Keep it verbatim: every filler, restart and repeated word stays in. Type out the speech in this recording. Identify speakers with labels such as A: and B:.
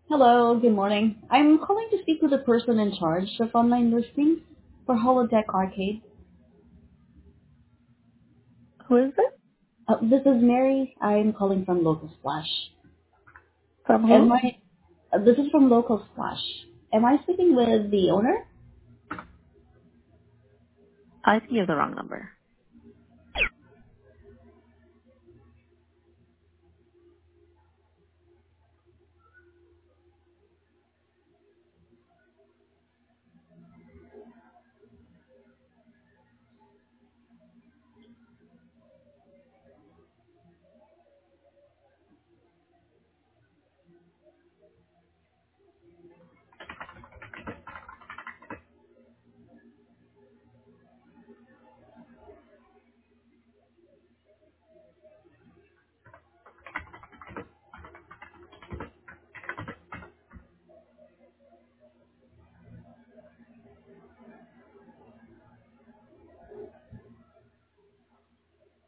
A: Hello, good morning. I'm calling to speak with the person in charge of online listings for Holodeck Arcade.
B: Who is it?
A: Uh, this is Mary. I'm calling from Local Splash.
B: From who?
A: Am I? Uh, this is from Local Splash. Am I speaking with the owner?
B: I think you have the wrong number.